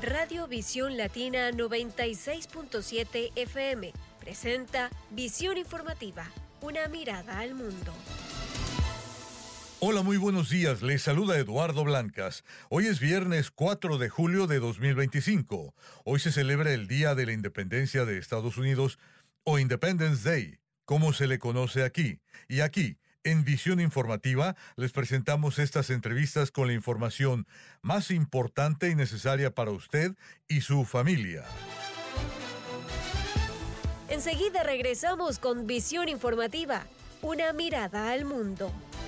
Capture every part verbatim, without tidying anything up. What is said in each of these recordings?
Radio Visión Latina noventa y seis punto siete F M presenta Visión Informativa, una mirada al mundo. Hola, muy buenos días. Les saluda Eduardo Blancas. Hoy es viernes cuatro de julio de dos mil veinticinco. Hoy se celebra el Día de la Independencia de Estados Unidos, o Independence Day, como se le conoce aquí. Y aquí, en Visión Informativa, les presentamos estas entrevistas con la información más importante y necesaria para usted y su familia. Enseguida regresamos con Visión Informativa, una mirada al mundo.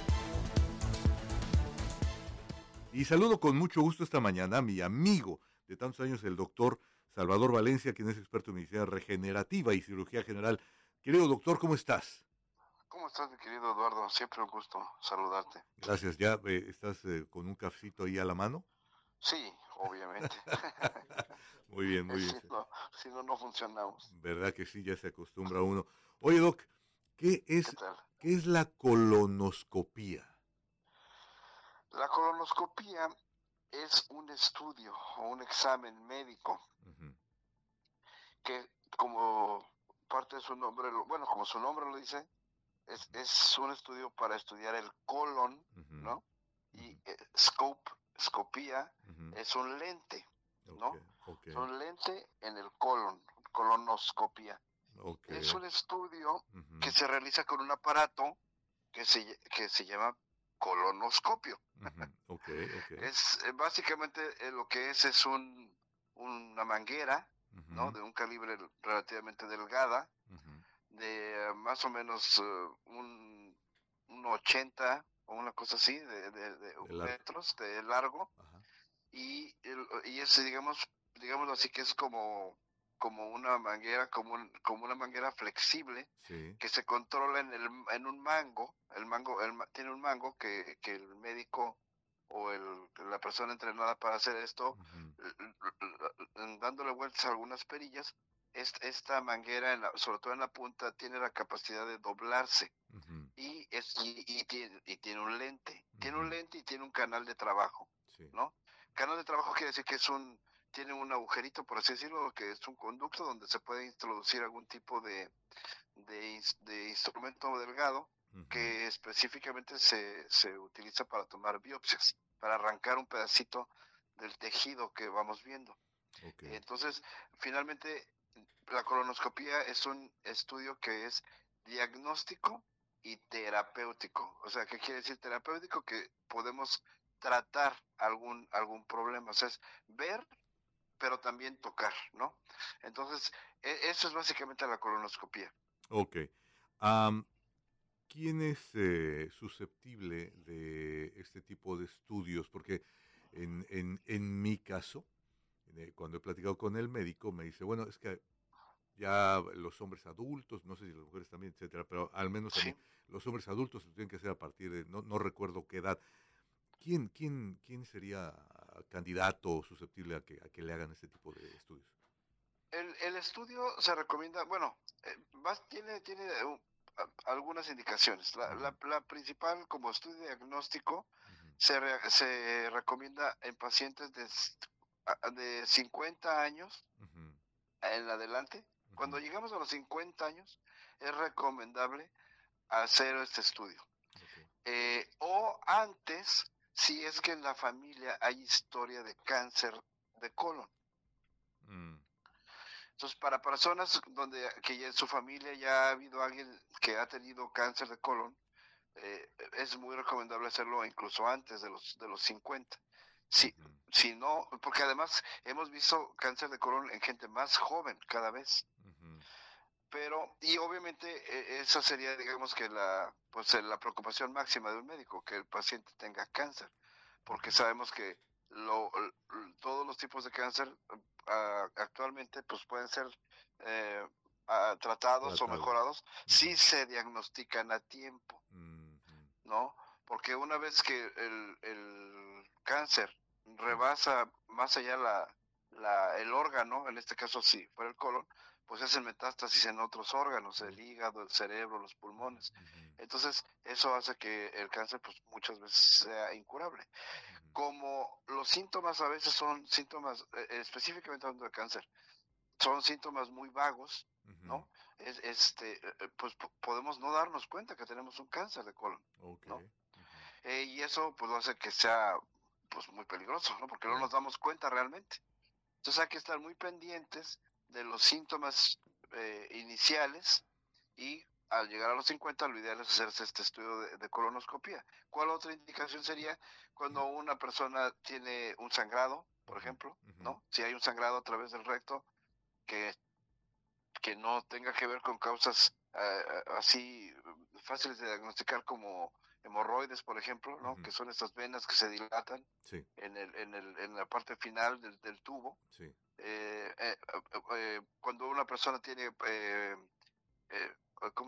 Y saludo con mucho gusto esta mañana a mi amigo de tantos años, el doctor Salvador Valencia, quien es experto en medicina regenerativa y cirugía general. Querido doctor, ¿cómo estás? ¿Cómo estás, mi querido Eduardo? Siempre un gusto saludarte. Gracias. ¿Ya eh, estás eh, con un cafecito ahí a la mano? Sí, obviamente. Muy bien, muy bien. Si no, si no, no funcionamos. ¿Verdad que sí? Ya se acostumbra uno. Oye, Doc, ¿qué es, ¿Qué tal? ¿qué es la colonoscopía? La colonoscopía es un estudio o un examen médico uh-huh. que, como parte de su nombre, bueno, como su nombre lo dice, es, es un estudio para estudiar el colon, uh-huh. ¿no? Y eh, scope, escopía, uh-huh. es un lente, ¿no? Okay, okay. Es un lente en el colon, colonoscopía. Okay. Es un estudio uh-huh. que se realiza con un aparato que se, que se llama colonoscopio. Uh-huh. Okay, okay. Es eh, básicamente eh, lo que es es un una manguera, uh-huh. ¿no? De un calibre relativamente delgada, uh-huh. de uh, más o menos uh, un, un ochenta o una cosa así de, de, de, de metros de largo, uh-huh. y el, y ese digamos digamos así que es como como una manguera, como, un, como una manguera flexible, sí. que se controla en el en un mango, el mango el, tiene un mango que, que el médico o el, la persona entrenada para hacer esto, uh-huh. dándole vueltas a algunas perillas, esta, esta manguera, en la, sobre todo en la punta, tiene la capacidad de doblarse, uh-huh. y, es, y, y, tiene, y tiene un lente, uh-huh. tiene un lente y tiene un canal de trabajo, sí. ¿no? Canal de trabajo quiere decir que es un tiene un agujerito, por así decirlo, que es un conducto donde se puede introducir algún tipo de, de, de instrumento delgado, uh-huh. que específicamente se, se utiliza para tomar biopsias, para arrancar un pedacito del tejido que vamos viendo. Okay. Entonces, finalmente, la colonoscopía es un estudio que es diagnóstico y terapéutico. O sea, ¿qué quiere decir terapéutico? Que podemos tratar algún, algún problema. O sea, es ver, pero también tocar, ¿no? Entonces, eso es básicamente la colonoscopía. Ok. Um, ¿Quién es eh, susceptible de este tipo de estudios? Porque en, en, en mi caso, eh, cuando he platicado con el médico, me dice, bueno, es que ya los hombres adultos, no sé si las mujeres también, etcétera, pero al menos sí. a mí, los hombres adultos lo tienen que hacer a partir de, no, no recuerdo qué edad. ¿Quién, quién, quién sería candidato o susceptible a que, a que le hagan este tipo de estudios? El, el estudio se recomienda, bueno, eh, más, tiene, tiene uh, algunas indicaciones. La, uh-huh. la, la principal, como estudio diagnóstico, uh-huh. se, re, se recomienda en pacientes de, de cincuenta años uh-huh. en adelante. Uh-huh. Cuando llegamos a los cincuenta años, es recomendable hacer este estudio. Okay. Eh, o antes, si es que en la familia hay historia de cáncer de colon. Mm. Entonces, para personas donde que ya en su familia ya ha habido alguien que ha tenido cáncer de colon, eh, es muy recomendable hacerlo incluso antes de los de los cincuenta. Si, uh-huh. si no, porque además hemos visto cáncer de colon en gente más joven cada vez. Uh-huh. Pero, y obviamente eh, esa sería, digamos que la pues la preocupación máxima de un médico, que el paciente tenga cáncer, porque sabemos que lo, todos los tipos de cáncer uh, actualmente pues pueden ser eh, uh, tratados Tratado. o mejorados uh-huh. si se diagnostican a tiempo, uh-huh. ¿no? Porque una vez que el, el cáncer rebasa más allá la, la el órgano, en este caso si fuera el colon, pues hacen metástasis en otros órganos, el hígado, el cerebro, los pulmones. Uh-huh. Entonces, eso hace que el cáncer pues muchas veces sea incurable. Uh-huh. como los síntomas a veces son síntomas, eh, específicamente hablando de cáncer, son síntomas muy vagos, uh-huh. ¿no? Es, este, pues podemos no darnos cuenta que tenemos un cáncer de colon, okay. ¿no? Uh-huh. Eh, y eso pues lo hace que sea pues muy peligroso, ¿no? Porque no nos damos cuenta realmente. Entonces hay que estar muy pendientes de los síntomas eh, iniciales, y al llegar a los cincuenta lo ideal es hacerse este estudio de, de colonoscopía. ¿Cuál otra indicación sería? Cuando una persona tiene un sangrado, por ejemplo, ¿no? Si hay un sangrado a través del recto que, que no tenga que ver con causas uh, así fáciles de diagnosticar como hemorroides, por ejemplo, ¿no? Uh-huh. Que son estas venas que se dilatan sí. en, el, en, el, en la parte final del, del tubo. Sí. Eh, eh, eh, cuando una persona tiene eh, eh,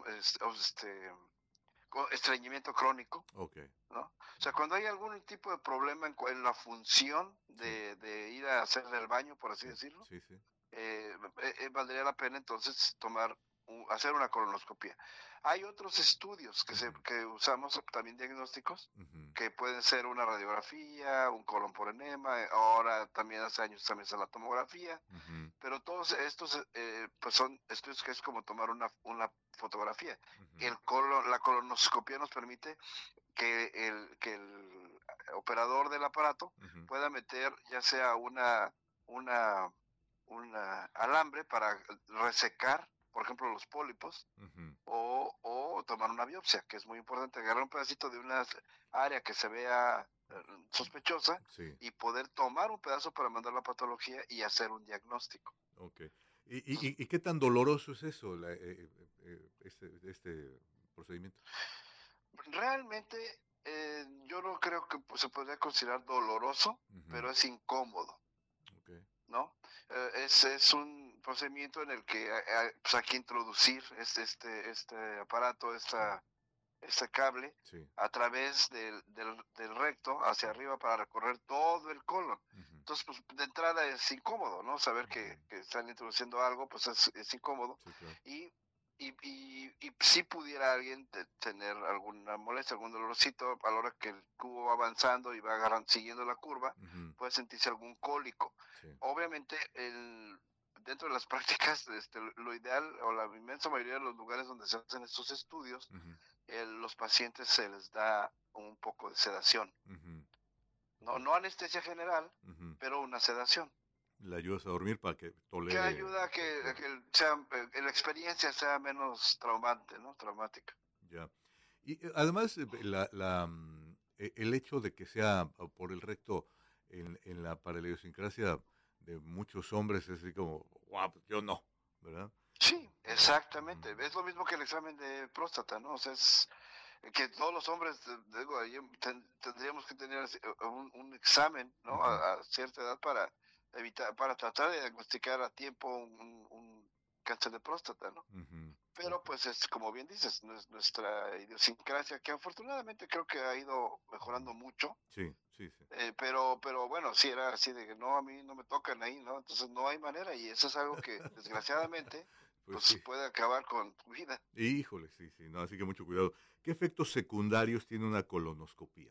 este, estreñimiento crónico, okay. ¿no? O sea, cuando hay algún tipo de problema en, en la función de, sí. de ir a hacer el baño, por así sí. decirlo, sí, sí. Eh, eh, valdría la pena entonces tomar hacer una colonoscopia. Hay otros estudios que, uh-huh. se, que usamos también diagnósticos, uh-huh. que pueden ser una radiografía, un colon por enema, ahora también hace años también es la tomografía, uh-huh. pero todos estos eh, pues son estudios que es como tomar una, una fotografía. Uh-huh. El colon, la colonoscopia nos permite que el, que el operador del aparato uh-huh. pueda meter ya sea una, una, una alambre para resecar, por ejemplo, los pólipos, uh-huh. o, o tomar una biopsia, que es muy importante, agarrar un pedacito de una área que se vea uh, sospechosa, sí. y poder tomar un pedazo para mandar la patología y hacer un diagnóstico. Okay. ¿Y, y, y qué tan doloroso es eso, la, eh, eh, este, este procedimiento? Realmente eh, yo no creo que pues, se podría considerar doloroso, uh-huh. pero es incómodo. Okay. ¿No? Eh, es, es un procedimiento en el que eh, pues hay que introducir este, este, este aparato, esta, este cable, sí. a través del, del, del recto hacia arriba para recorrer todo el colon. Uh-huh. Entonces, pues de entrada es incómodo, ¿no? Saber uh-huh. que, que están introduciendo algo, pues es, es incómodo. Sí, claro. Y Y, y, y si pudiera alguien de tener alguna molestia, algún dolorcito, a la hora que el tubo va avanzando y va agarrando, siguiendo la curva, uh-huh. puede sentirse algún cólico. Sí. Obviamente, el, dentro de las prácticas, este, lo ideal, o la inmensa mayoría de los lugares donde se hacen estos estudios, uh-huh. el, los pacientes se les da un poco de sedación. Uh-huh. No, no anestesia general, uh-huh. pero una sedación. Le ayudas a dormir para que tolere. Que ayuda a que, a que sea, eh, la experiencia sea menos traumante, ¿no? Traumática. Ya. Y además, la, la, el hecho de que sea por el recto en, en la paraidiosincrasia de muchos hombres es así como, guau, wow, yo no, ¿verdad? Sí, exactamente. Mm. Es lo mismo que el examen de próstata, ¿no? O sea, es que todos los hombres, digo, ten, tendríamos que tener un, un examen, ¿no? Uh-huh. a, a cierta edad para evitar, para tratar de diagnosticar a tiempo un, un cáncer de próstata, ¿no? Uh-huh. Pero pues es como bien dices, nuestra idiosincrasia, que afortunadamente creo que ha ido mejorando mucho. Sí, sí, sí. Eh, pero, pero bueno, sí era así de que no, a mí no me tocan ahí, ¿no? Entonces no hay manera, y eso es algo que desgraciadamente pues, pues sí. puede acabar con tu vida. Híjole, sí, sí, no, así que mucho cuidado. ¿Qué efectos secundarios tiene una colonoscopía?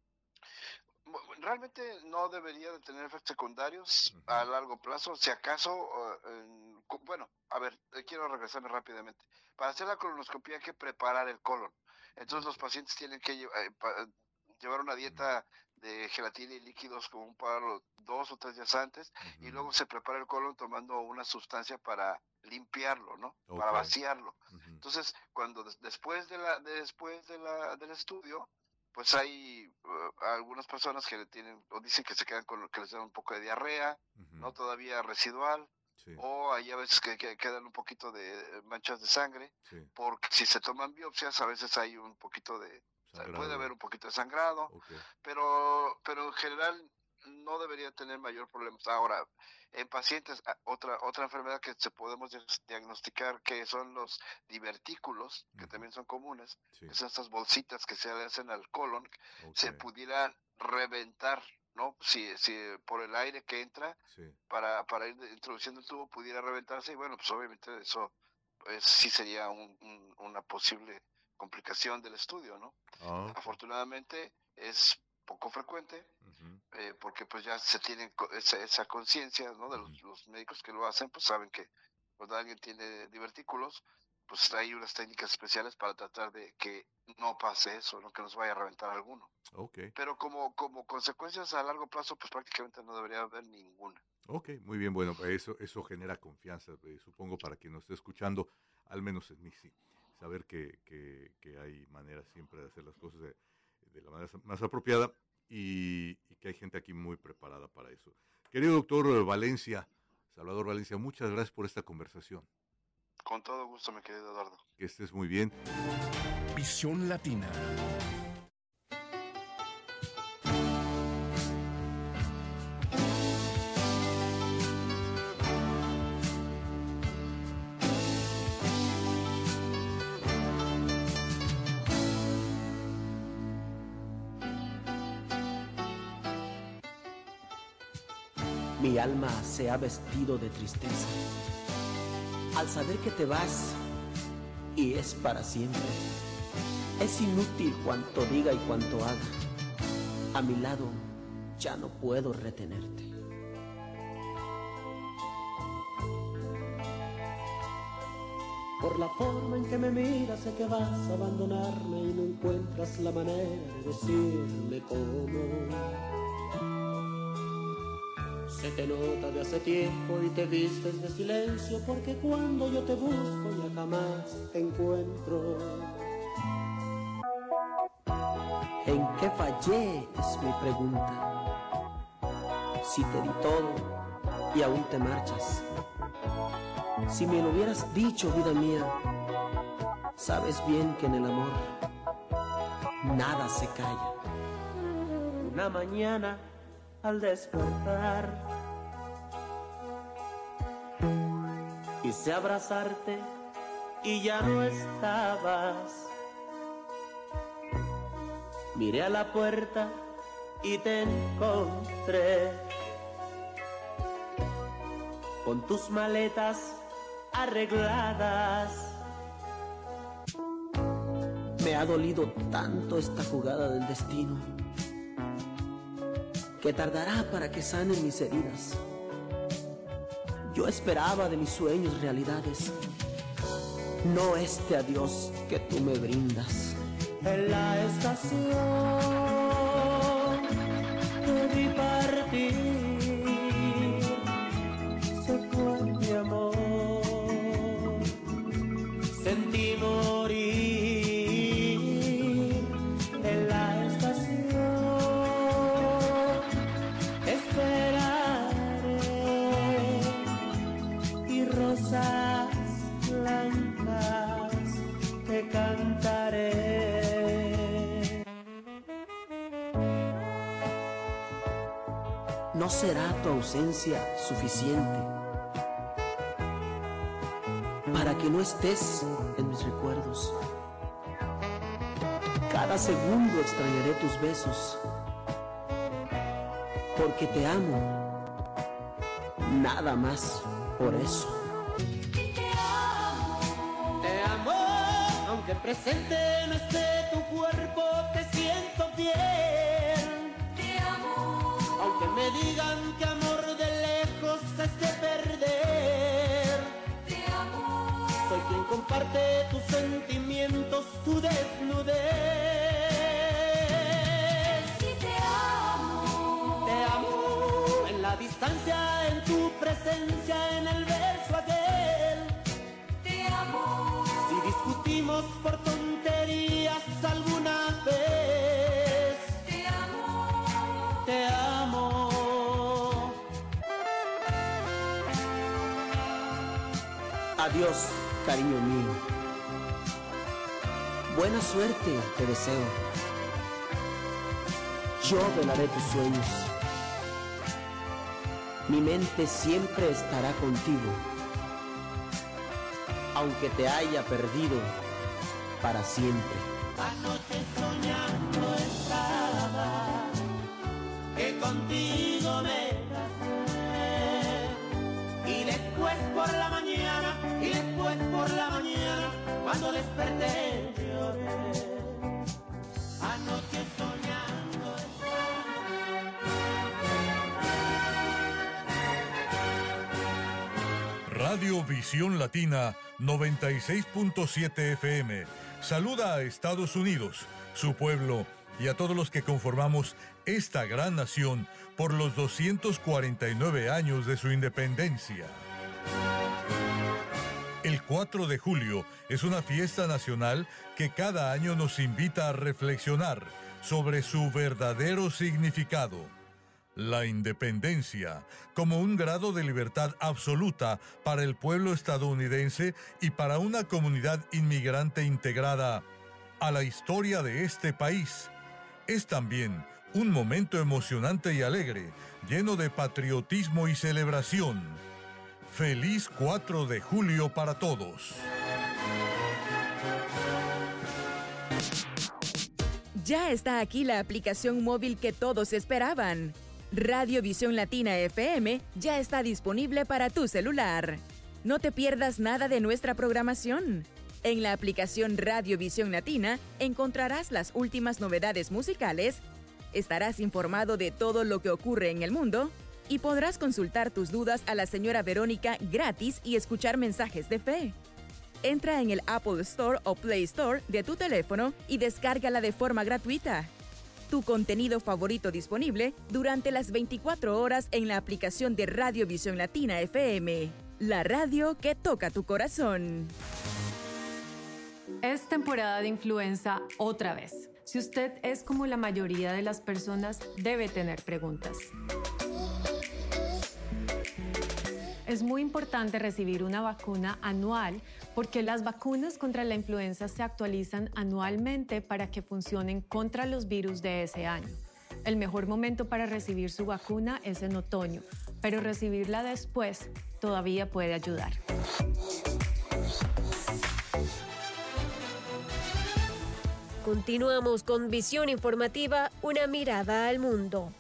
Realmente no debería de tener efectos secundarios uh-huh. a largo plazo, si acaso, uh, en, bueno, a ver, quiero regresarme rápidamente. Para hacer la colonoscopía hay que preparar el colon, entonces uh-huh. los pacientes tienen que llevar, eh, pa, llevar una dieta uh-huh. de gelatina y líquidos como un par, dos o tres días antes, uh-huh. y luego se prepara el colon tomando una sustancia para limpiarlo, ¿no? Okay. Para vaciarlo. Uh-huh. Entonces, cuando des, después de la de, después de la del estudio, pues hay uh, algunas personas que le tienen o dicen que se quedan con que les dan un poco de diarrea, uh-huh. no todavía residual, sí. o hay a veces que, que quedan un poquito de manchas de sangre, sí. porque si se toman biopsias a veces hay un poquito de sangrado. Puede haber un poquito de sangrado, okay. pero pero en general no debería tener mayor problema. Ahora, en pacientes, otra otra enfermedad que se podemos diagnosticar, que son los divertículos, que uh-huh. también son comunes, sí. que son estas bolsitas que se le hacen al colon, okay. se pudieran reventar, ¿no? Si, si por el aire que entra, sí. para, para ir introduciendo el tubo, pudiera reventarse, y bueno, pues obviamente eso pues, sí sería un, un, una posible complicación del estudio, ¿no? Oh, okay. Afortunadamente es poco frecuente, uh-huh. eh, porque pues ya se tiene esa, esa conciencia, ¿no? De los, los médicos que lo hacen, pues saben que cuando alguien tiene divertículos, pues hay unas técnicas especiales para tratar de que no pase eso, no que nos vaya a reventar alguno. Okay. Pero como, como consecuencias a largo plazo, pues prácticamente no debería haber ninguna. Ok, muy bien, bueno, eso, eso genera confianza, eh, supongo, para quien nos esté escuchando, al menos en mí sí, saber que, que, que hay maneras siempre de hacer las cosas de, de la manera más apropiada y, y que hay gente aquí muy preparada para eso. Querido doctor Valencia, Salvador Valencia, muchas gracias por esta conversación. Con todo gusto, mi querido Eduardo. Que estés muy bien. Visión Latina. Mi alma se ha vestido de tristeza al saber que te vas y es para siempre. Es inútil cuanto diga y cuanto haga. A mi lado ya no puedo retenerte. Por la forma en que me miras sé que vas a abandonarme y no encuentras la manera de decirme cómo. Se te nota de hace tiempo y te vistes de silencio, porque cuando yo te busco ya jamás te encuentro. ¿En qué fallé? Es mi pregunta. Si te di todo y aún te marchas. Si me lo hubieras dicho, vida mía, sabes bien que en el amor nada se calla. Una mañana al despertar quise abrazarte y ya no estabas. Miré a la puerta y te encontré con tus maletas arregladas. Me ha dolido tanto esta jugada del destino que tardará para que sanen mis heridas. Yo esperaba de mis sueños realidades, no este adiós que tú me brindas. En la estación te vi partir, se fue mi amor, sentí morir. En la estación esperaré y rosas blancas te cantaré. No será tu ausencia suficiente para que no estés en mis recuerdos. Cada segundo extrañaré tus besos, porque te amo, nada más por eso. Te amo, Te amo, aunque presente no esté tu cuerpo, te siento fiel. te amo, Aunque me digan que amor de lejos es de perder, te amo, soy quien comparte tus sentimientos, tu desnudez. sí te amo, Te amo en la distancia, en tu presencia, en el beso aquel. te amo, Si discutimos por tonterías alguna vez, te amo, te amo. Adiós, cariño mío. Buena suerte te deseo. Yo velaré tus sueños. Mi mente siempre estará contigo, aunque te haya perdido para siempre. Anoche soñando estaba que contigo me casé, y después por la mañana, y después por la mañana, cuando desperté lloré. Anoche soñando estaba Radio Visión Latina noventa y seis punto siete F M saluda a Estados Unidos, su pueblo y a todos los que conformamos esta gran nación por los doscientos cuarenta y nueve años de su independencia. El cuatro de julio es una fiesta nacional que cada año nos invita a reflexionar sobre su verdadero significado. La independencia, como un grado de libertad absoluta para el pueblo estadounidense y para una comunidad inmigrante integrada a la historia de este país, es también un momento emocionante y alegre, lleno de patriotismo y celebración. ¡Feliz cuatro de julio para todos! Ya está aquí la aplicación móvil que todos esperaban. Radio Visión Latina F M ya está disponible para tu celular. No te pierdas nada de nuestra programación. En la aplicación Radio Visión Latina encontrarás las últimas novedades musicales, estarás informado de todo lo que ocurre en el mundo y podrás consultar tus dudas a la señora Verónica gratis y escuchar mensajes de fe. Entra en el Apple Store o Play Store de tu teléfono y descárgala de forma gratuita. Tu contenido favorito disponible durante las veinticuatro horas en la aplicación de Radio Visión Latina F M, la radio que toca tu corazón. Es temporada de influenza otra vez. Si usted es como la mayoría de las personas, debe tener preguntas. Es muy importante recibir una vacuna anual porque las vacunas contra la influenza se actualizan anualmente para que funcionen contra los virus de ese año. El mejor momento para recibir su vacuna es en otoño, pero recibirla después todavía puede ayudar. Continuamos con Visión Informativa, una mirada al mundo.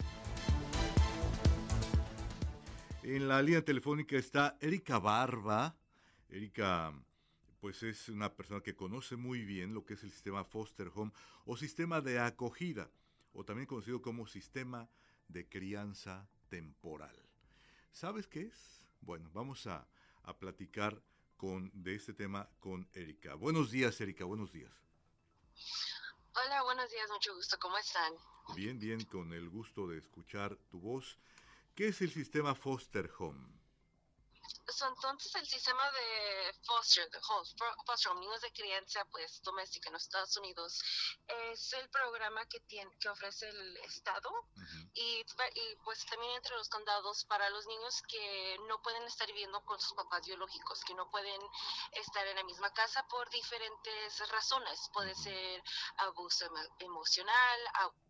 En la línea telefónica está Erika Barba. Erika, pues es una persona que conoce muy bien lo que es el sistema Foster Home o sistema de acogida, o también conocido como sistema de crianza temporal. ¿Sabes qué es? Bueno, vamos a, a platicar con, de este tema con Erika. Buenos días, Erika, buenos días. Hola, buenos días, mucho gusto, ¿cómo están? Bien, bien, con el gusto de escuchar tu voz. ¿Qué es el sistema Foster Home? So, entonces el sistema de foster, de foster home, niños de crianza pues doméstica en los Estados Unidos, es el programa que tiene que ofrece el Estado uh-huh. y, y pues también entre los condados para los niños que no pueden estar viviendo con sus papás biológicos, que no pueden estar en la misma casa por diferentes razones. Puede uh-huh. ser abuso emo- emocional, abuso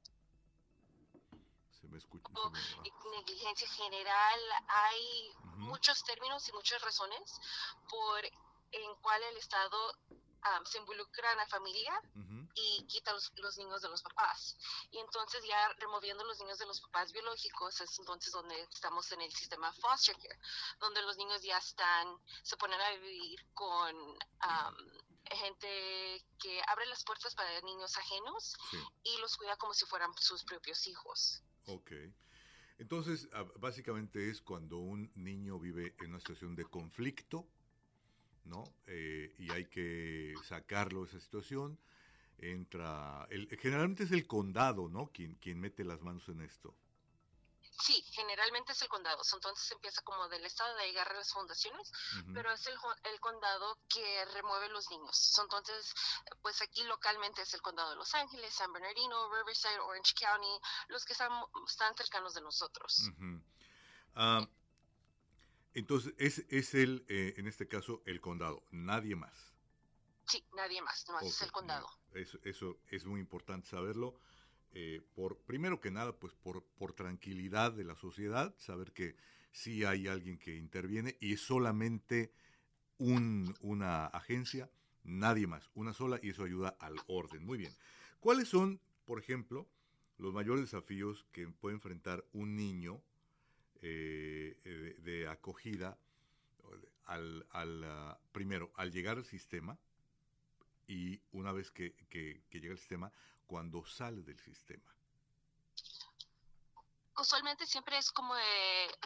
Me escucha, o me negligencia general. Hay uh-huh. muchos términos y muchas razones por en cual el Estado um, se involucra en la familia uh-huh. y quita los, los niños de los papás. Y entonces ya removiendo los niños de los papás biológicos es entonces donde estamos en el sistema foster care, donde los niños ya están, se ponen a vivir con um, gente que abre las puertas para niños ajenos sí. y los cuida como si fueran sus propios hijos. Ok. Entonces, básicamente es cuando un niño vive en una situación de conflicto, ¿no? Eh, y hay que sacarlo de esa situación. Entra, el, generalmente es el condado, ¿no? Quien, quien mete las manos en esto. Sí, generalmente es el condado. Entonces empieza como del estado de agarrar las fundaciones, uh-huh. pero es el, el condado que remueve los niños. Entonces, pues aquí localmente es el condado de Los Ángeles, San Bernardino, Riverside, Orange County, los que están, están cercanos de nosotros. Uh-huh. Uh, entonces, es, es el, eh, en este caso, el condado, nadie más. Sí, nadie más, nomás okay. es el condado. Eso, eso es muy importante saberlo. Eh, por primero que nada, pues por, por tranquilidad de la sociedad, saber que sí hay alguien que interviene y es solamente un, una agencia, nadie más, una sola, y eso ayuda al orden. Muy bien. ¿Cuáles son, por ejemplo, los mayores desafíos que puede enfrentar un niño eh, de, de acogida al, al uh, primero, al llegar al sistema y una vez que, que, que llega al sistema, cuando sale del sistema? Usualmente siempre es como de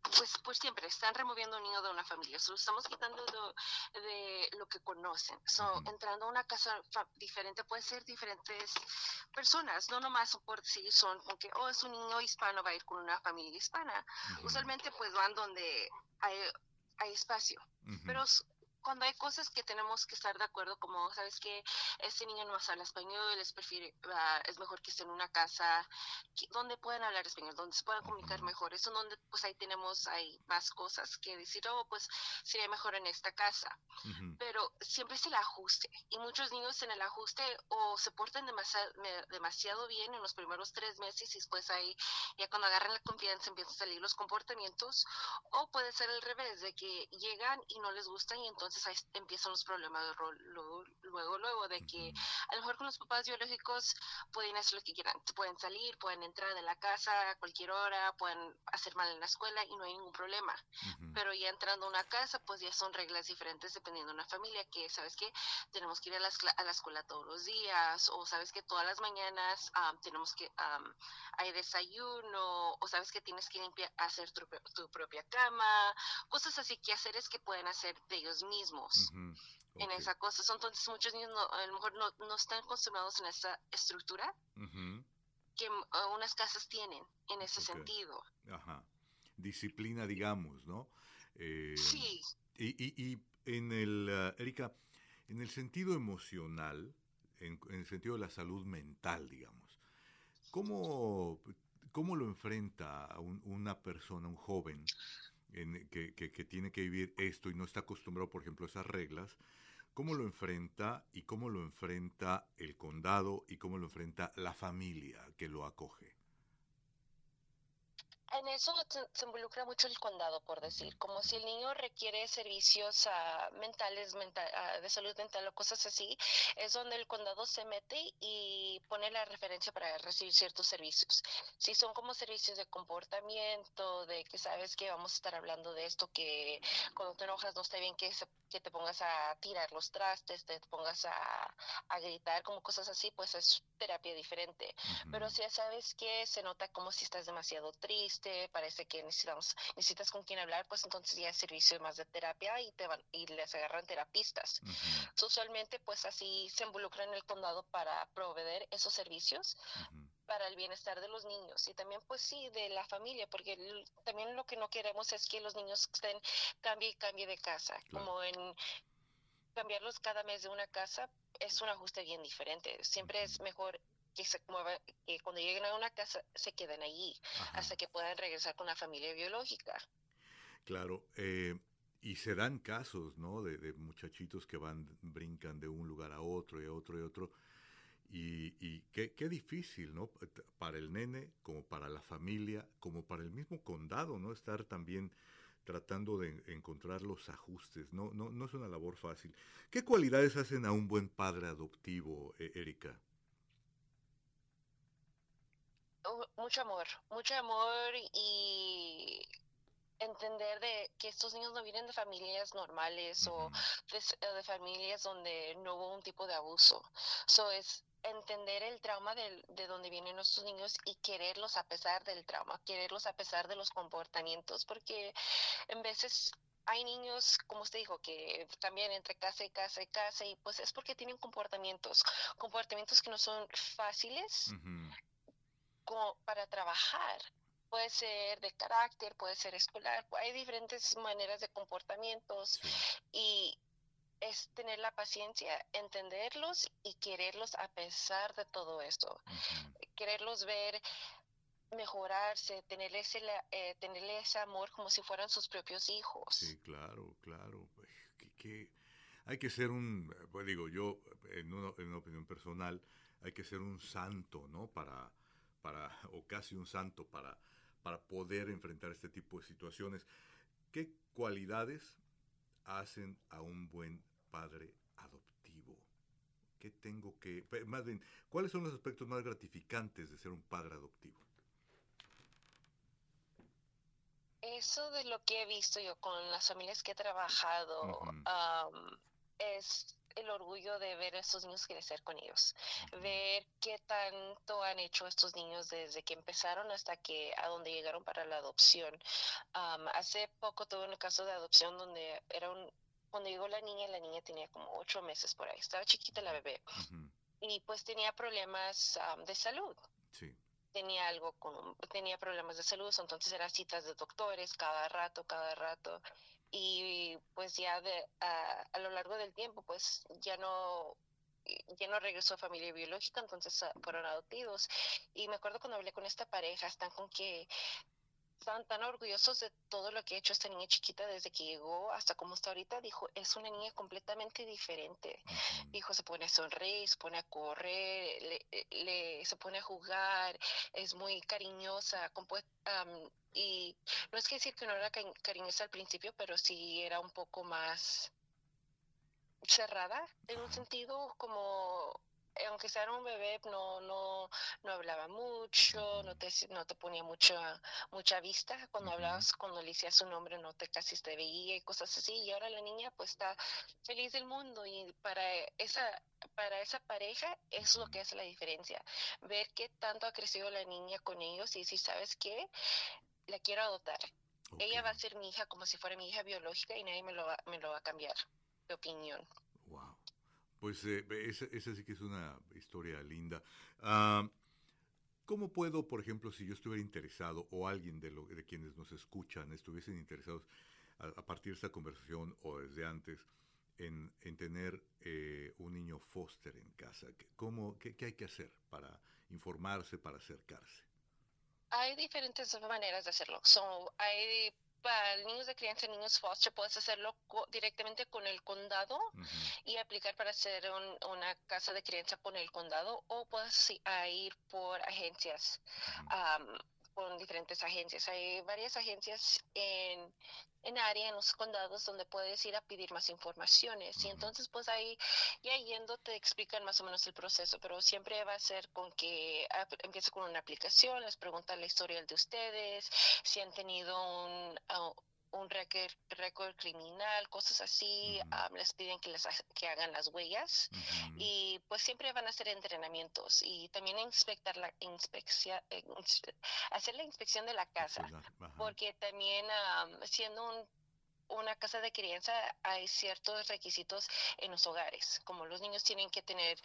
pues por siempre están removiendo un niño de una familia, so, lo estamos quitando de, de lo que conocen, so, Ujú. entrando a una casa fa- diferente puede ser diferentes personas, no nomás por si son como que, oh, es un niño hispano, va a ir con una familia hispana, Ujú. usualmente pues van donde hay, hay espacio, Ujú. pero s- cuando hay cosas que tenemos que estar de acuerdo, como, ¿sabes que este niño no más habla español, es, prefiere, ah, es mejor que esté en una casa que- donde puedan hablar español, donde se puedan comunicar Ujú. mejor. Eso donde pues ahí tenemos hay más cosas que decir, oh, pues sería mejor en esta casa. Ujú. Pero siempre es el ajuste. Y muchos niños en el ajuste o se portan demasiado, demasiado bien en los primeros tres meses y después ahí, ya cuando agarran la confianza empiezan a salir los comportamientos. O puede ser al revés, de que llegan y no les gustan y entonces ahí empiezan los problemas de rol, luego, luego, luego, de que Ujú. a lo mejor con los papás biológicos pueden hacer lo que quieran, pueden salir, pueden entrar de la casa a cualquier hora, pueden hacer mal en la escuela y no hay ningún problema. Ujú. Pero ya entrando a una casa, pues ya son reglas diferentes dependiendo de una familia, que sabes que tenemos que ir a la, escla- a la escuela todos los días, o sabes que todas las mañanas um, tenemos que, um, hay desayuno, o sabes que tienes que limpiar, hacer tu, pro- tu propia cama, cosas así, que haceres que pueden hacer de ellos mismos Ujú. en Ok. esa cosa. So, entonces muchos niños no, a lo mejor no, no están acostumbrados en esa estructura Ujú. que uh, unas casas tienen en ese Ok. sentido. Ajá. Disciplina, digamos, ¿no? Eh, Sí, y, y, y en el, ah, Erika, en el sentido emocional, en, en el sentido de la salud mental, digamos, ¿cómo, cómo lo enfrenta a un- una persona, un joven, en- que, que- que tiene que vivir esto y no está acostumbrado, por ejemplo, a esas reglas? ¿Cómo lo enfrenta y cómo lo enfrenta el condado y cómo lo enfrenta la familia que lo acoge? en eso se, se involucra mucho el condado, por Ujú. decir, como si el niño requiere servicios ah, mentales, menta- ah, de salud mental o cosas así, es donde el condado se mete y pone la referencia para recibir ciertos servicios. Si son como servicios de comportamiento, de que sabes que vamos a estar hablando de esto, que cuando te enojas no está bien que, se- que te pongas a tirar los trastes, te pongas a, a gritar, como cosas así, pues es terapia diferente. Ujú. Pero si ya sabes que se nota como si estás demasiado triste, parece que necesitamos, necesitas con quién hablar, pues entonces ya es servicio más de terapia y te van y les agarran terapistas. Ujú. So, usualmente pues así se involucran en el condado para proveer esos servicios Ujú. para el bienestar de los niños y también pues sí de la familia, porque el- también lo que no queremos es que los niños estén cambie y cambie de casa, Claro. como en cambiarlos cada mes de una casa es un ajuste bien diferente. Siempre es Ujú. mejor que se muevan, que cuando lleguen a una casa se queden allí Ajá. hasta que puedan regresar con la familia biológica. Claro, eh, y se dan casos, ¿no? De, de muchachitos que van, brincan de un lugar a otro y a otro y a otro. Y, y qué, qué difícil, ¿no? Para el nene, como para la familia, como para el mismo condado, ¿no? Estar también tratando de encontrar los ajustes. No, no, no es una labor fácil. ¿Qué cualidades hacen a un buen padre adoptivo, eh, Erika? Uh, mucho amor, mucho amor y entender de que estos niños no vienen de familias normales o Ujú. de, de familias donde no hubo un tipo de abuso. So es entender el trauma del- de donde vienen nuestros niños y quererlos a pesar del trauma, quererlos a pesar de los comportamientos, porque en veces hay niños, como usted dijo, que cambian entre casa y casa y casa y pues es porque tienen comportamientos, comportamientos que no son fáciles Ujú. como para trabajar. Puede ser de carácter, puede ser escolar, hay diferentes maneras de comportamientos Sí. y es tener la paciencia, entenderlos y quererlos a pesar de todo esto. Ujú. Quererlos ver mejorarse, tenerle ese, la- eh, tenerle ese amor como si fueran sus propios hijos. Sí, claro, claro. Pues, que, que hay que ser un, eh, pues digo, yo, en una, en una opinión personal, hay que ser un santo, ¿no? Para, para, o casi un santo para, para poder enfrentar este tipo de situaciones. ¿Qué cualidades hacen a un buen padre adoptivo? ¿Qué tengo que, pe- más bien, cuáles son los aspectos más gratificantes de ser un padre adoptivo? Eso de lo que he visto yo con las familias que he trabajado, Ujú. am, es el orgullo de ver a estos niños crecer con ellos, ver qué tanto han hecho estos niños desde que empezaron hasta que a donde llegaron para la adopción. Um, hace poco tuve un caso de adopción donde era un, cuando llegó la niña, la niña tenía como ocho meses por ahí, estaba chiquita la bebé, Ujú. y pues tenía problemas um, de salud. Sí. Tenía algo con, tenía problemas de salud, entonces eran citas de doctores cada rato, cada rato, y pues ya de, a, a lo largo del tiempo, pues ya no, ya no regresó a familia biológica, entonces uh, fueron adoptivos. Y me acuerdo cuando hablé con esta pareja, están con que están tan orgullosos de todo lo que ha hecho esta niña chiquita desde que llegó hasta cómo está ahorita. Dijo, es una niña completamente diferente. Ujú. Dijo, se pone a sonreír, se pone a correr, le, le- se pone a jugar, es muy cariñosa. compu- am, y no es que decir que no era cari- cariñosa al principio, pero sí era un poco más cerrada en un Ajá. sentido como eh, aunque sea un bebé no no no hablaba mucho, no Ujú. te no te ponía mucha mucha vista cuando Ujú. hablabas, cuando le decías su nombre no te casi te veía y cosas así, y ahora la niña pues está feliz del mundo, y para esa para esa pareja es lo Ujú. que hace la diferencia, ver qué tanto ha crecido la niña con ellos y decir, ¿sabes qué? La quiero adoptar. Ok. Ella va a ser mi hija como si fuera mi hija biológica y nadie me lo va, me lo va a cambiar de opinión. Wow. Pues eh, esa, esa sí que es una historia linda. Ah, ¿cómo puedo, por ejemplo, si yo estuviera interesado o alguien de, lo, de quienes nos escuchan estuviesen interesados a, a partir de esta conversación o desde antes en, en tener eh, un niño foster en casa? ¿Qué- ¿Cómo, qué, qué hay que hacer para informarse, para acercarse? Hay diferentes maneras de hacerlo. So, hay para niños de crianza, niños foster, puedes hacerlo co- directamente con el condado Ujú. y aplicar para hacer un- una casa de crianza con el condado, o puedes así- a ir por agencias, Ujú. am, con diferentes agencias. Hay varias agencias en, en área, en los condados, donde puedes ir a pedir más informaciones. Y Ujú. entonces, pues ahí, ya yendo, te explican más o menos el proceso, pero siempre va a ser con que ap- empieza con una aplicación, les preguntan la historia de ustedes, si han tenido un, ah, un récord, récord criminal, cosas así, Ujú. ah, les piden que les ha- que hagan las huellas, Ujú. y pues siempre van a hacer entrenamientos y también inspectar la inspección, hacer la inspección de la casa, Accionar. Ajá. porque también am, siendo un una casa de crianza hay ciertos requisitos en los hogares, como los niños tienen que tener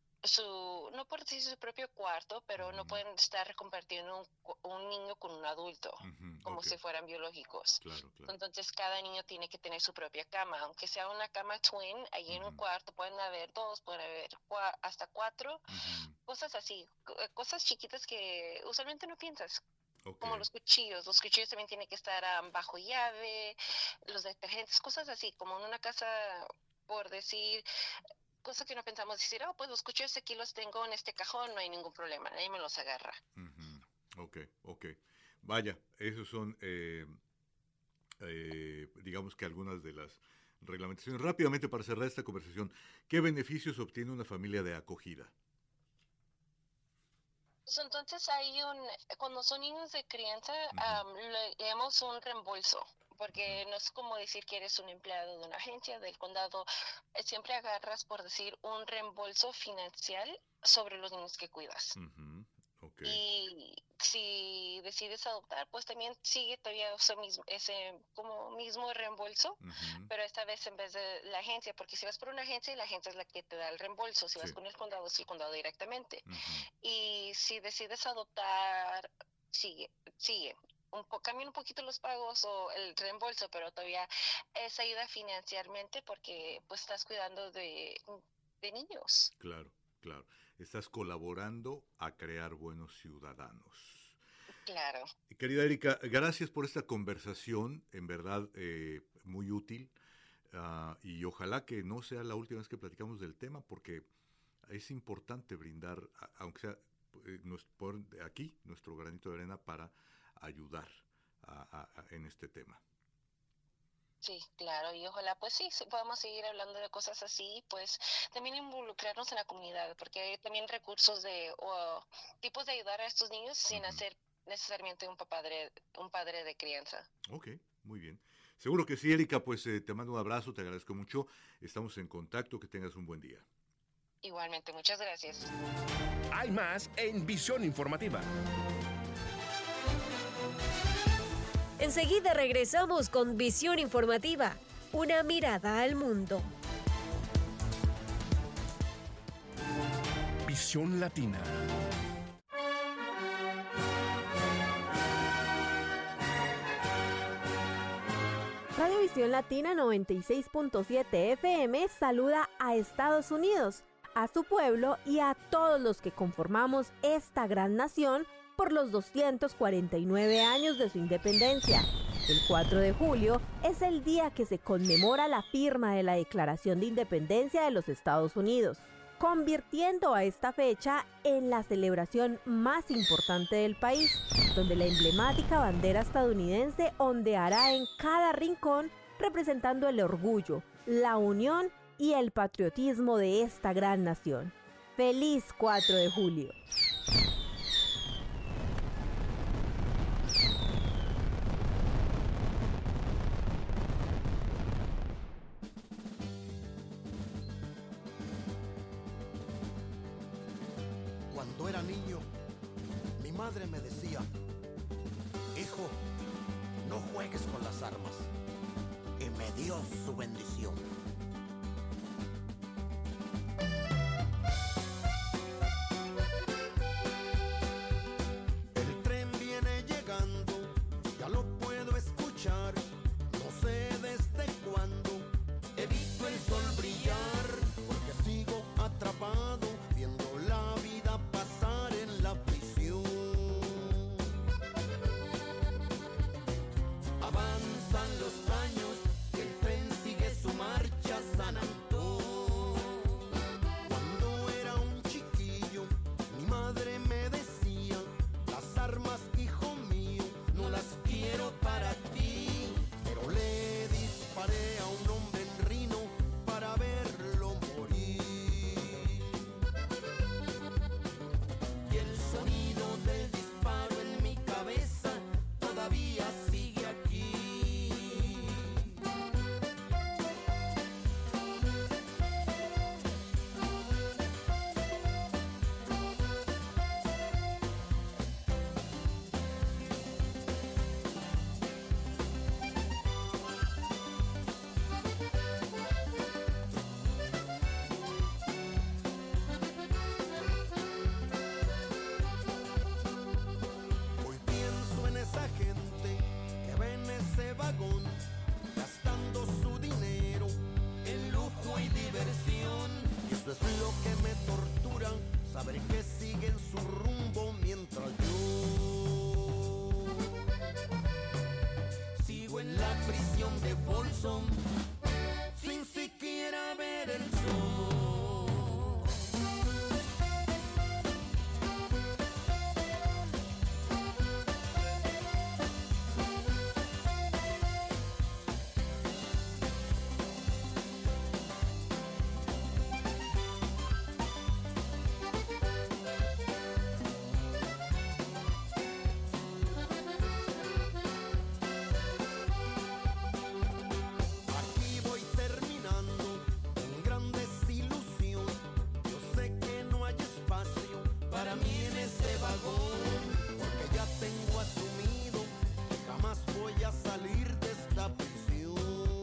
su, no por decir su propio cuarto, pero no Ujú. pueden estar compartiendo un, cu- un niño con un adulto, Ujú. como Ok. si fueran biológicos. Claro, claro. Entonces cada niño tiene que tener su propia cama, aunque sea una cama twin, allí en un Ujú. cuarto pueden haber dos, pueden haber cua- hasta cuatro, Ujú. cosas así, co- eh, cosas chiquitas que usualmente no piensas, Ok. como los cuchillos. Los cuchillos también tienen que estar am, bajo llave, los detergentes, cosas así, como en una casa, por decir, cosas que no pensamos decir, oh, pues los cuchillos aquí los tengo en este cajón, no hay ningún problema, nadie me los agarra. Ujú. Ok, ok. Vaya, esos son, eh, eh, digamos que algunas de las reglamentaciones. Rápidamente para cerrar esta conversación, ¿qué beneficios obtiene una familia de acogida? Pues entonces hay un, cuando son niños de crianza, Ujú. am, le damos un reembolso, porque Ujú. no es como decir que eres un empleado de una agencia del condado, eh, siempre agarras, por decir, un reembolso financiero sobre los niños que cuidas. Ujú. Ok. Y si decides adoptar, pues también sigue todavía ese mismo, ese como mismo reembolso, Ujú. pero esta vez en vez de la agencia, porque si vas por una agencia, la agencia es la que te da el reembolso, si vas Sí. con el condado, es el condado directamente. Ujú. Y si decides adoptar, sigue, sigue. Un po- cambian un poquito los pagos o el reembolso, pero todavía es ayuda financieramente porque pues estás cuidando de, de niños. Claro, claro. Estás colaborando a crear buenos ciudadanos. Claro. Querida Erika, gracias por esta conversación, en verdad eh, muy útil. Ah, y ojalá que no sea la última vez que platicamos del tema, porque es importante brindar, a- aunque sea eh, nos- por aquí, nuestro granito de arena para ayudar a- a- a- en este tema. Sí, claro, y ojalá pues sí, sí podamos seguir hablando de cosas así, pues también involucrarnos en la comunidad, porque hay también recursos de o tipos de ayudar a estos niños sin Ujú. hacer necesariamente un padre, un padre de crianza. Ok, muy bien. Seguro que sí, Erika, pues eh, te mando un abrazo, te agradezco mucho. Estamos en contacto, que tengas un buen día. Igualmente, muchas gracias. Hay más en Visión Informativa. Enseguida regresamos con Visión Informativa, una mirada al mundo. Visión Latina. Radio Visión Latina noventa y seis punto siete F M saluda a Estados Unidos, a su pueblo y a todos los que conformamos esta gran nación por los doscientos cuarenta y nueve años de su independencia. El cuatro de julio es el día que se conmemora la firma de la Declaración de Independencia de los Estados Unidos, convirtiendo a esta fecha en la celebración más importante del país, donde la emblemática bandera estadounidense ondeará en cada rincón, representando el orgullo, la unión y el patriotismo de esta gran nación. ¡Feliz cuatro de julio! Cuando era niño, mi madre me decía, hijo, no juegues con las armas, y me dio su bendición. El tren viene llegando, ya lo puedo escuchar, no sé desde cuándo he visto el sol brillar, porque sigo atrapado viendo la vida pasar en la prisión. Avanzan los años, el tren sigue su marcha a San Antón. Cuando era un chiquillo, mi madre me decía, las armas, hijo mío, no las quiero para ti. Pero le disparé a un hombre en Rino para verlo morir. Y el sonido del disparo en mi cabeza todavía sigue aquí. Hoy pienso en esa gente que va en ese vagón, gastando su dinero en lujo y diversión. Y eso es lo que me tortura, saber que siguen su rumbo mientras yo sigo en la prisión de Folsom, sin siquiera ver el sol. Aquí voy terminando con gran desilusión. Yo sé que no hay espacio para mí en ese vagón, porque ya tengo asumido que jamás voy a salir de esta prisión.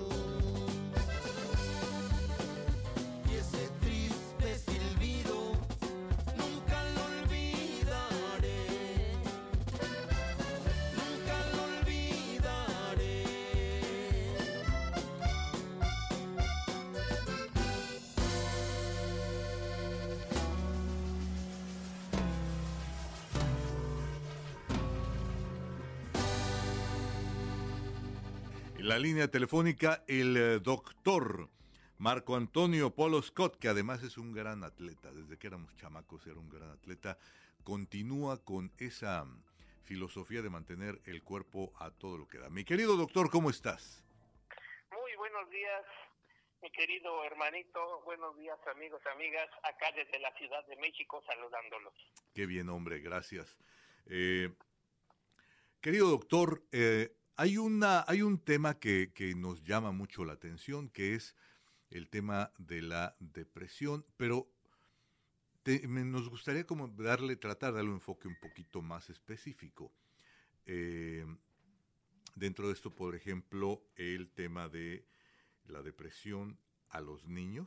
Y ese triste silbido nunca lo olvidaré, nunca lo olvidaré. En la línea telefónica, el eh, doctor Marco Antonio Polo Scott, que además es un gran atleta, desde que éramos chamacos era un gran atleta, continúa con esa mm, filosofía de mantener el cuerpo a todo lo que da. Mi querido doctor, ¿cómo estás? Muy buenos días, mi querido hermanito. Buenos días, amigos, amigas. Acá desde la Ciudad de México, saludándolos. Qué bien, hombre, gracias. Eh, querido doctor, eh, hay, una, hay un tema que, que nos llama mucho la atención, que es el tema de la depresión, pero te, me, nos gustaría como darle, tratar de darle un enfoque un poquito más específico. Eh, dentro de esto, por ejemplo, el tema de la depresión a los niños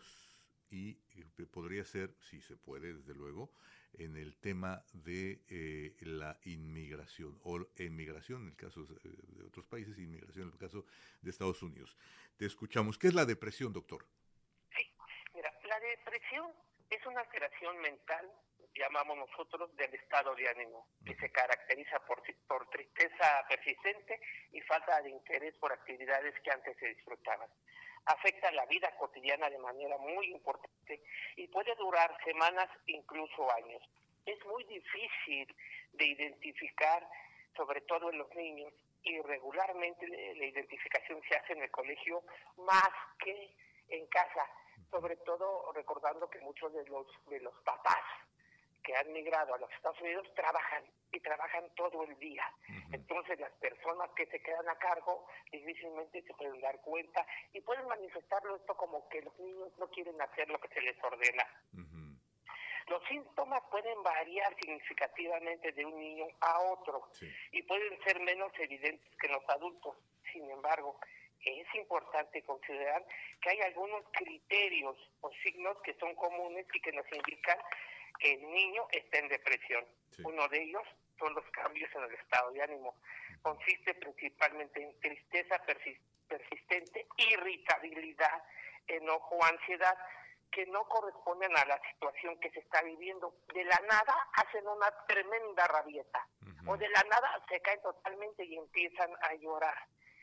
y eh, podría ser, si se puede, desde luego, en el tema de eh, la inmigración o emigración en el caso de otros países, inmigración en el caso de Estados Unidos. Te escuchamos. ¿Qué es la depresión, doctor? Sí, mira, la depresión es una alteración mental, llamamos nosotros, del estado de ánimo, que se caracteriza por, por tristeza persistente y falta de interés por actividades que antes se disfrutaban. Afecta la vida cotidiana de manera muy importante y puede durar semanas, incluso años. Es muy difícil de identificar, sobre todo en los niños, y regularmente la identificación se hace en el colegio más que en casa, sobre todo recordando que muchos de los, de los papás que han migrado a los Estados Unidos trabajan y trabajan todo el día. Uh-huh. Entonces las personas que se quedan a cargo difícilmente se pueden dar cuenta y pueden manifestarlo esto como que los niños no quieren hacer lo que se les ordena. Uh-huh. Los síntomas pueden variar significativamente de un niño a otro, sí, y pueden ser menos evidentes que en los adultos. Sin embargo, es importante considerar que hay algunos criterios o signos que son comunes y que nos indican que el niño está en depresión. Sí. Uno de ellos son los cambios en el estado de ánimo. Consiste principalmente en tristeza persis- persistente, irritabilidad, enojo, ansiedad, que no corresponden a la situación que se está viviendo. De la nada hacen una tremenda rabieta, uh-huh, o de la nada se caen totalmente y empiezan a llorar,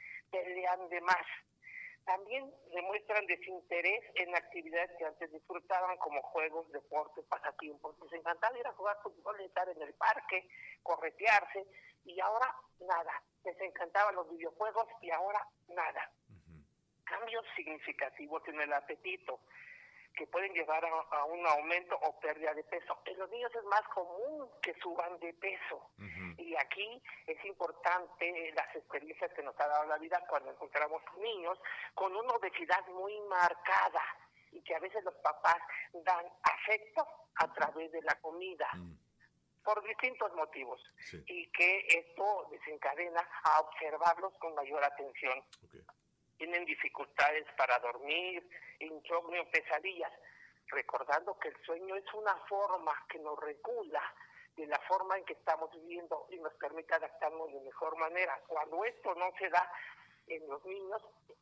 pelean de más. También demuestran desinterés en actividades que antes disfrutaban, como juegos, deportes, pasatiempos. Les encantaba ir a jugar fútbol, estar en el parque, corretearse, y ahora nada. Les encantaban los videojuegos y ahora nada. Uh-huh. Cambios significativos en el apetito, que pueden llevar a, a un aumento o pérdida de peso. En los niños es más común que suban de peso. Uh-huh. Y aquí es importante las experiencias que nos ha dado la vida cuando encontramos niños con una obesidad muy marcada y que a veces los papás dan afecto a través de la comida. Uh-huh. Por distintos motivos. Sí. Y que esto desencadena a observarlos con mayor atención. Okay. Tienen dificultades para dormir, insomnio, pesadillas, recordando que el sueño es una forma que nos regula de la forma en que estamos viviendo y nos permite adaptarnos de mejor manera. Cuando esto no se da en los niños,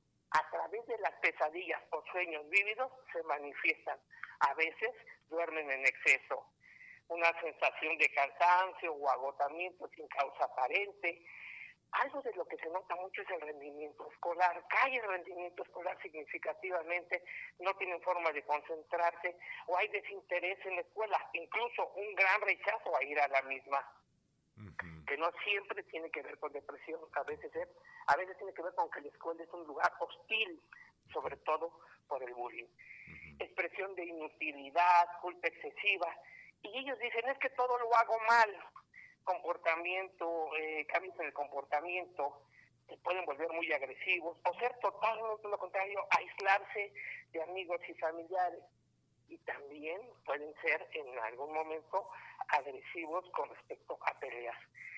a través de las pesadillas o sueños vívidos se manifiestan. A veces duermen en exceso, una sensación de cansancio o agotamiento sin causa aparente. Algo de lo que se nota mucho es el rendimiento escolar. Cae el rendimiento escolar significativamente, no tienen forma de concentrarse o hay desinterés en la escuela, incluso un gran rechazo a ir a la misma, uh-huh, que no siempre tiene que ver con depresión, a veces es, a veces tiene que ver con que la escuela es un lugar hostil, sobre todo por el bullying. Uh-huh. Expresión de inutilidad, culpa excesiva, y ellos dicen, es que todo lo hago mal. Comportamiento, eh, cambios en el comportamiento, se pueden volver muy agresivos o ser totalmente lo contrario, aislarse de amigos y familiares, y también pueden ser en algún momento agresivos con respecto a peleas.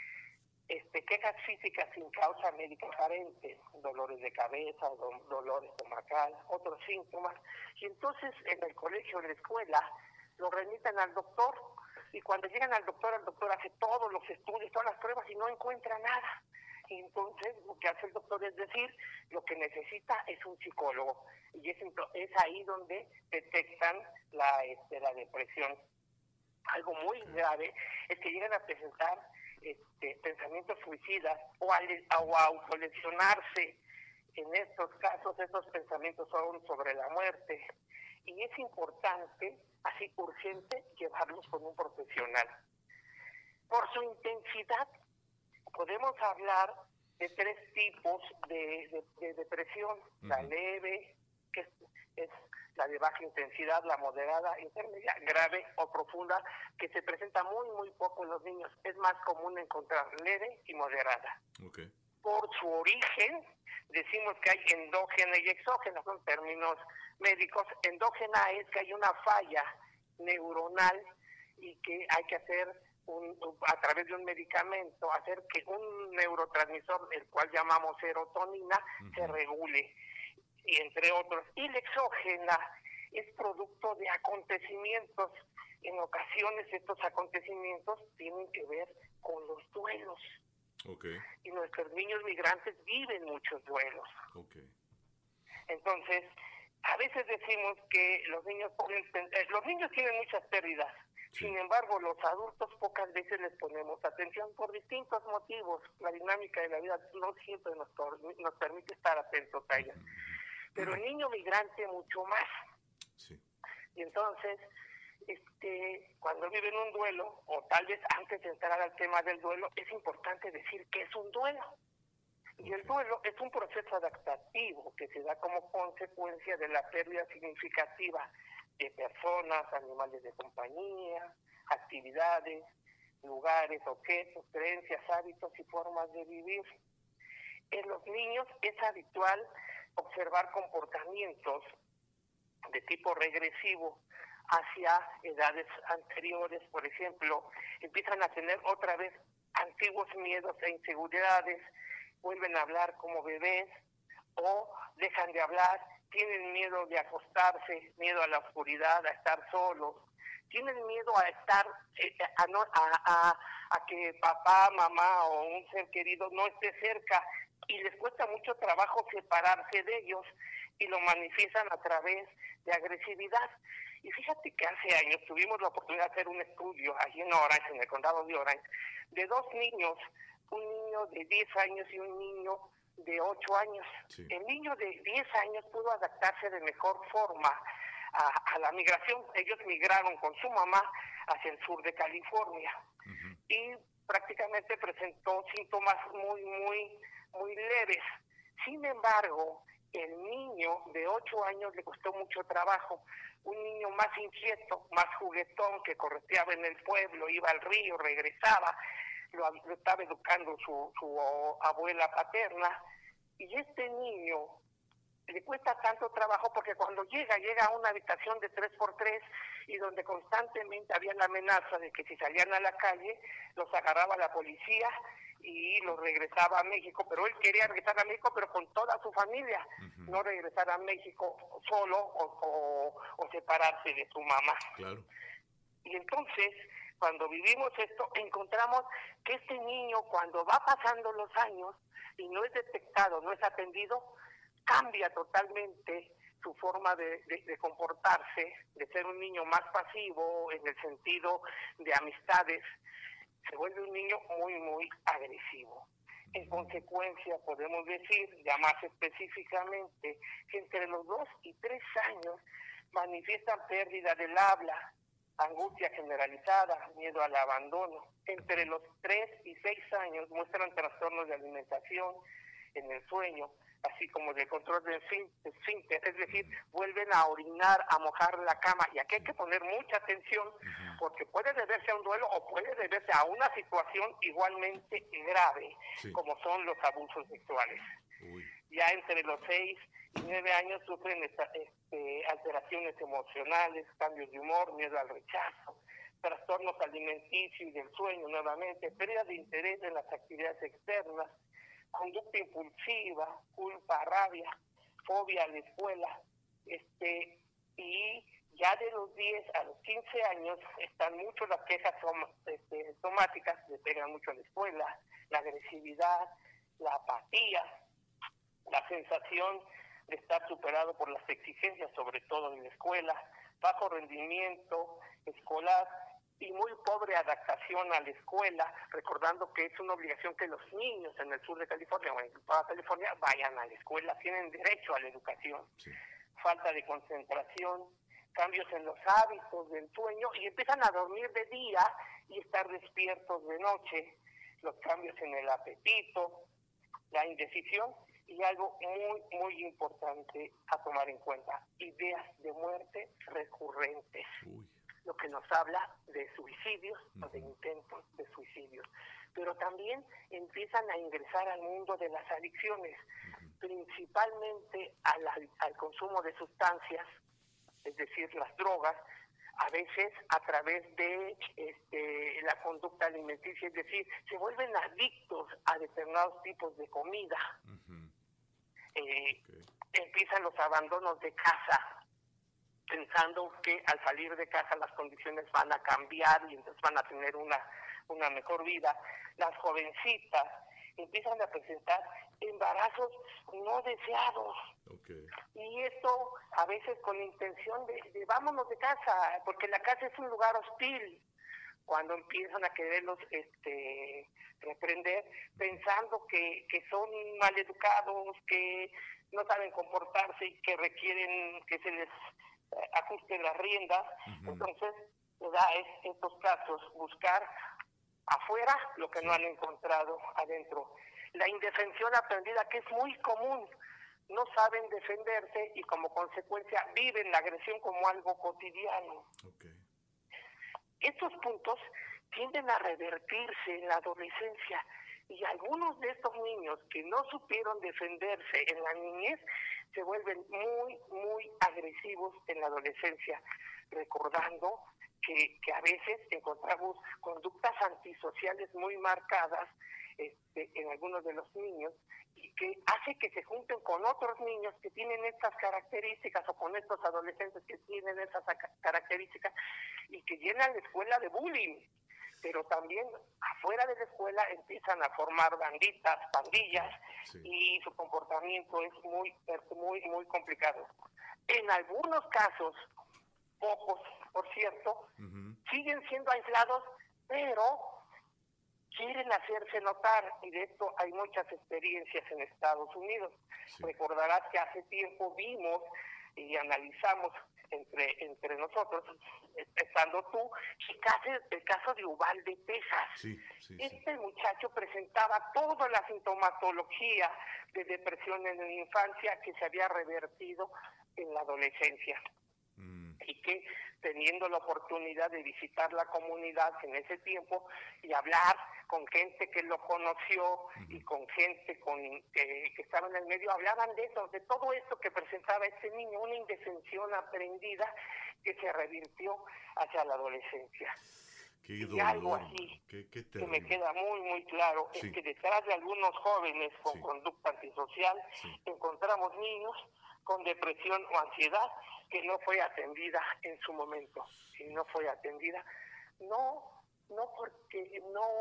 Este, quejas físicas sin causa médica aparente, dolores de cabeza, do, dolor estomacal, otros síntomas, y entonces en el colegio, en la escuela, lo remiten al doctor. Y cuando llegan al doctor, el doctor hace todos los estudios, todas las pruebas y no encuentra nada. Y entonces lo que hace el doctor es decir, lo que necesita es un psicólogo. Y es, es ahí donde detectan la, este, la depresión. Algo muy grave es que llegan a presentar este, pensamientos suicidas o a, o a autolesionarse. En estos casos, estos pensamientos son sobre la muerte. Y es importante, así urgente, llevarlos con un profesional. Por su intensidad, podemos hablar de tres tipos de, de, de depresión. Uh-huh. La leve, que es, es la de baja intensidad, la moderada, intermedia, grave o profunda, que se presenta muy, muy poco en los niños. Es más común encontrar leve y moderada. Okay. por su origen. Decimos que hay endógena y exógena, son términos médicos. Endógena es que hay una falla neuronal y que hay que hacer un, a través de un medicamento, hacer que un neurotransmisor, el cual llamamos serotonina, uh-huh. se regule, y entre otros. Y la exógena es producto de acontecimientos. En ocasiones estos acontecimientos tienen que ver con los duelos. Okay. Y nuestros niños migrantes viven muchos duelos. Okay. Entonces, a veces decimos que los niños pueden, los niños tienen muchas pérdidas. Sí. Sin embargo, los adultos pocas veces les ponemos atención por distintos motivos. La dinámica de la vida no siempre nos, nos permite estar atentos a ellas. Pero el niño migrante mucho más. Sí. Y entonces, este, cuando viven un duelo, o tal vez antes de entrar al tema del duelo, es importante decir que es un duelo. Y el duelo es un proceso adaptativo que se da como consecuencia de la pérdida significativa de personas, animales de compañía, actividades, lugares, objetos, creencias, hábitos y formas de vivir. En los niños es habitual observar comportamientos de tipo regresivo hacia edades anteriores. Por ejemplo, empiezan a tener otra vez antiguos miedos e inseguridades, vuelven a hablar como bebés o dejan de hablar, tienen miedo de acostarse, miedo a la oscuridad, a estar solos, tienen miedo a estar, eh, a, no, a, a, a que papá, mamá o un ser querido no esté cerca, y les cuesta mucho trabajo separarse de ellos y lo manifiestan a través de agresividad. Y fíjate que hace años tuvimos la oportunidad de hacer un estudio allí en Orange, en el condado de Orange, de dos niños, un niño de diez años y un niño de ocho años. Sí. El niño de diez años pudo adaptarse de mejor forma a, a la migración. Ellos migraron con su mamá hacia el sur de California. Uh-huh. Y prácticamente presentó síntomas muy, muy, muy leves. Sin embargo, el niño de ocho años le costó mucho trabajo. Un niño más inquieto, más juguetón, que correteaba en el pueblo, iba al río, regresaba, lo, lo estaba educando su, su abuela paterna. Y este niño le cuesta tanto trabajo porque cuando llega, llega a una habitación de tres por tres y donde constantemente había la amenaza de que si salían a la calle, los agarraba la policía y los regresaba a México. Pero él quería regresar a México, pero con toda su familia, uh-huh. no regresar a México solo o, o, o separarse de su mamá. Claro. Y entonces, cuando vivimos esto, encontramos que este niño, cuando va pasando los años y no es detectado, no es atendido, cambia totalmente su forma de, de, de comportarse, de ser un niño más pasivo en el sentido de amistades, se vuelve un niño muy, muy agresivo. En consecuencia, podemos decir, ya más específicamente, que entre los dos y tres años manifiestan pérdida del habla, angustia generalizada, miedo al abandono. Entre los tres y seis años muestran trastornos de alimentación, en el sueño, así como de control del esfínter, es decir, vuelven a orinar, a mojar la cama, y aquí hay que poner mucha atención, porque puede deberse a un duelo o puede deberse a una situación igualmente grave, sí. como son los abusos sexuales. Uy. Ya entre los seis y nueve años sufren esta, este, alteraciones emocionales, cambios de humor, miedo al rechazo, trastornos alimenticios y del sueño nuevamente, pérdida de interés en las actividades externas, conducta impulsiva, culpa, rabia, fobia a la escuela, este, y ya de los diez a los quince años están mucho las quejas som, este, somáticas, le pegan mucho a la escuela, la agresividad, la apatía, la sensación de estar superado por las exigencias, sobre todo en la escuela, bajo rendimiento escolar, y muy pobre adaptación a la escuela, recordando que es una obligación que los niños en el sur de California o en toda California vayan a la escuela, tienen derecho a la educación. Sí. Falta de concentración, cambios en los hábitos del sueño, y empiezan a dormir de día y estar despiertos de noche, los cambios en el apetito, la indecisión, y algo muy, muy importante a tomar en cuenta, ideas de muerte recurrentes. Uy. Lo que nos habla de suicidios uh-huh. o de intentos de suicidios. pero también empiezan a ingresar al mundo de las adicciones, principalmente al, al, al consumo de sustancias, es decir, las drogas, a veces a través de este, la conducta alimenticia, es decir, se vuelven adictos a determinados tipos de comida. Uh-huh. eh, okay. Empiezan los abandonos de casa, pensando que al salir de casa las condiciones van a cambiar y entonces van a tener una, una mejor vida. Las jovencitas empiezan a presentar embarazos no deseados. Okay. Y esto a veces con la intención de, de vámonos de casa, porque la casa es un lugar hostil. Cuando empiezan a quererlos este, reprender, pensando que, que son maleducados, que no saben comportarse y que requieren que se les eh, ajusten las riendas. Uh-huh. Entonces, se da es, estos casos, buscar afuera lo que no han encontrado adentro. La indefensión aprendida, que es muy común, no saben defenderse y como consecuencia viven la agresión como algo cotidiano. Okay. Estos puntos tienden a revertirse en la adolescencia y algunos de estos niños que no supieron defenderse en la niñez se vuelven muy, muy agresivos en la adolescencia, recordando que, que a veces encontramos conductas antisociales muy marcadas este, en algunos de los niños y que hace que se junten con otros niños que tienen estas características o con estos adolescentes que tienen esas características y que llenan la escuela de bullying. Pero también afuera de la escuela empiezan a formar banditas, pandillas, sí. Y su comportamiento es muy, muy, muy complicado. En algunos casos, pocos, por cierto, uh-huh. siguen siendo aislados, pero quieren hacerse notar, y de esto hay muchas experiencias en Estados Unidos. Sí. Recordarás que hace tiempo vimos y analizamos entre entre nosotros, estando tú, el caso, el caso de Uvalde, Texas. Sí, sí, este sí. muchacho presentaba toda la sintomatología de depresión en la infancia que se había revertido en la adolescencia. Mm. Y que teniendo la oportunidad de visitar la comunidad en ese tiempo y hablar con gente que lo conoció uh-huh. y con gente con eh, que estaba en el medio, hablaban de eso, de todo esto que presentaba este niño, una indefensión aprendida que se revirtió hacia la adolescencia. Qué y dolor, algo así qué, qué que me queda muy, muy claro, sí. es que detrás de algunos jóvenes con sí. conducta antisocial sí. encontramos niños con depresión o ansiedad que no fue atendida en su momento. Y no fue atendida, no, no porque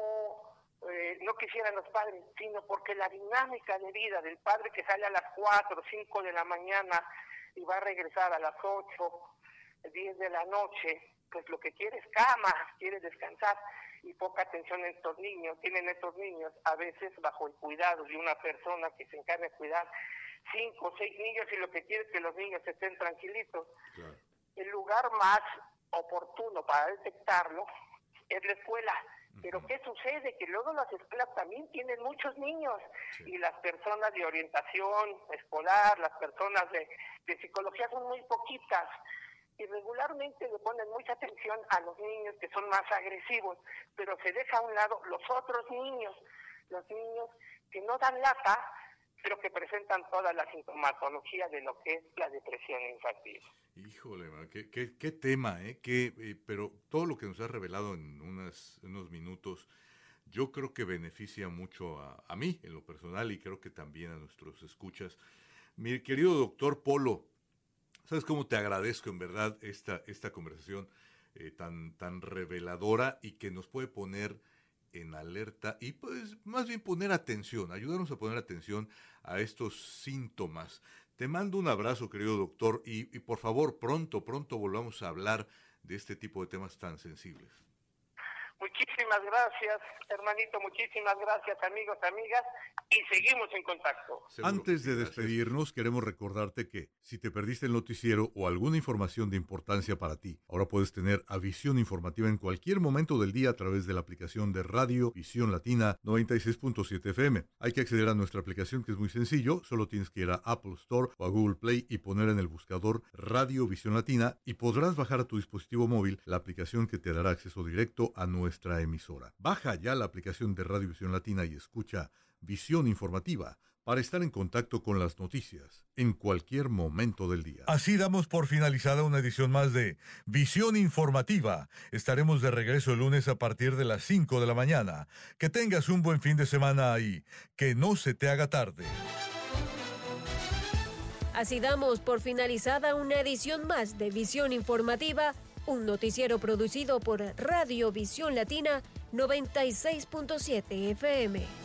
no, eh, no quisieran los padres, sino porque la dinámica de vida del padre que sale a las cuatro o cinco de la mañana y va a regresar a las ocho, diez de la noche, pues lo que quiere es cama, quiere descansar, y poca atención en estos niños. Tienen estos niños a veces bajo el cuidado de una persona que se encarga de cuidar cinco o seis niños y lo que quiere es que los niños estén tranquilitos. Claro. El lugar más oportuno para detectarlo es la escuela. Uh-huh. Pero ¿qué sucede? Que luego las escuelas también tienen muchos niños sí. y las personas de orientación escolar, las personas de, de psicología son muy poquitas y regularmente le ponen mucha atención a los niños que son más agresivos, pero se deja a un lado los otros niños, los niños que no dan lata, pero que presentan toda la sintomatología de lo que es la depresión infantil. Híjole, man, qué, qué, qué tema, ¿eh? Qué, eh, pero todo lo que nos has revelado en unas, unos minutos, yo creo que beneficia mucho a, a mí, en lo personal, y creo que también a nuestros escuchas. Mi querido doctor Polo, ¿sabes cómo te agradezco en verdad esta, esta conversación eh, tan, tan reveladora y que nos puede poner en alerta y pues más bien poner atención, ayudarnos a poner atención a estos síntomas? Te mando un abrazo, querido doctor, y, y por favor, pronto, pronto volvamos a hablar de este tipo de temas tan sensibles. Muchísimas gracias, hermanito, muchísimas gracias, amigos, amigas, y seguimos en contacto. Seguro. Antes de despedirnos, queremos recordarte que si te perdiste el noticiero o alguna información de importancia para ti, ahora puedes tener a Visión Informativa en cualquier momento del día a través de la aplicación de Radio Visión Latina noventa y seis punto siete F M. Hay que acceder a nuestra aplicación, que es muy sencillo, solo tienes que ir a Apple Store o a Google Play y poner en el buscador Radio Visión Latina y podrás bajar a tu dispositivo móvil la aplicación que te dará acceso directo a nuestra nuestra emisora. Baja ya la aplicación de Radio Visión Latina y escucha Visión Informativa para estar en contacto con las noticias en cualquier momento del día. Así damos por finalizada una edición más de Visión Informativa. Estaremos de regreso el lunes a partir de las cinco de la mañana. Que tengas un buen fin de semana y que no se te haga tarde. Así damos por finalizada una edición más de Visión Informativa, un noticiero producido por Radio Visión Latina noventa y seis punto siete F M.